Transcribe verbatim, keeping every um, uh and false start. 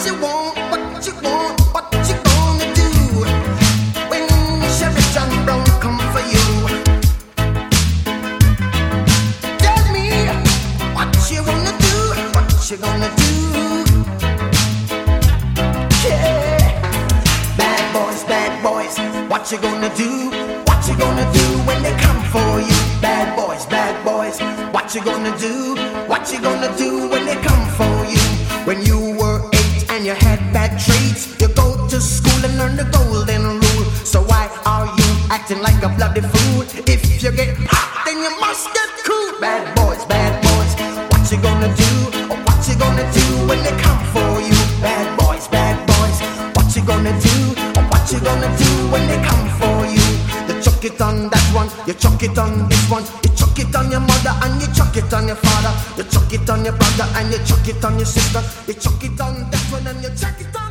you want, what you want, what you gonna do when Chevy John Brown come for you? Tell me what you wanna do, what you gonna do? Yeah, bad boys, bad boys, what you gonna do? What you gonna do when they come for you? Bad boys, bad boys, what you gonna do? What you gonna do when they come for you? When you were eight and you had bad traits, you go to school and learn the golden rule. So why are you acting like a bloody fool? If you get hot, then you must get cool. Bad boys, bad boys, what you gonna do? Or what you gonna do when they come for you? Bad boys, bad boys, what you gonna do? Or what you gonna do when they come for you? You chuck it on that one, you chuck it on this one, you chuck it on your mother and you chuck it on your father, you chuck it on your brother and you chuck it on your sister, you chuck it on that one and you chuck it on